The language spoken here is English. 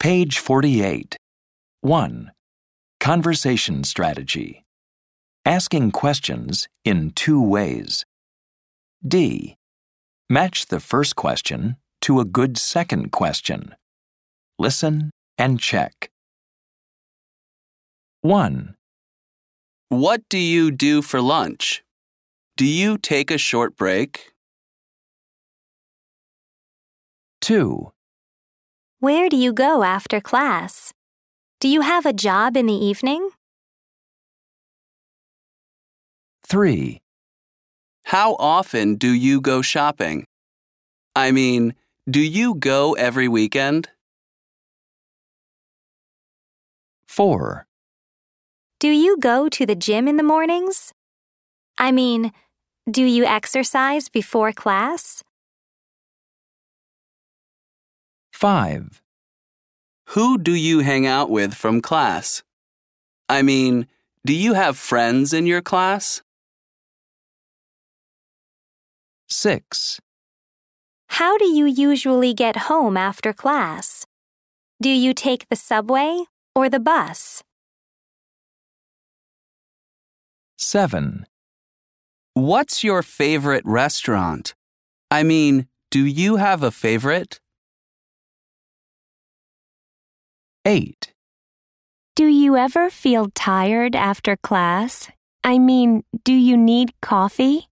Page 48. 1. Conversation strategy. Asking questions in 2 ways. D. Match the first question to a good second question. Listen and check. 1. What do you do for lunch? Do you take a short break? 2. Where do you go after class? Do you have a job in the evening? 3. How often do you go shopping? I mean, do you go every weekend? 4. Do you go to the gym in the mornings? I mean, do you exercise before class? 5. Who do you hang out with from class? I mean, do you have friends in your class? 6. How do you usually get home after class? Do you take the subway or the bus? 7. What's your favorite restaurant? I mean, do you have a favorite? 8. Do you ever feel tired after class? I mean, do you need coffee?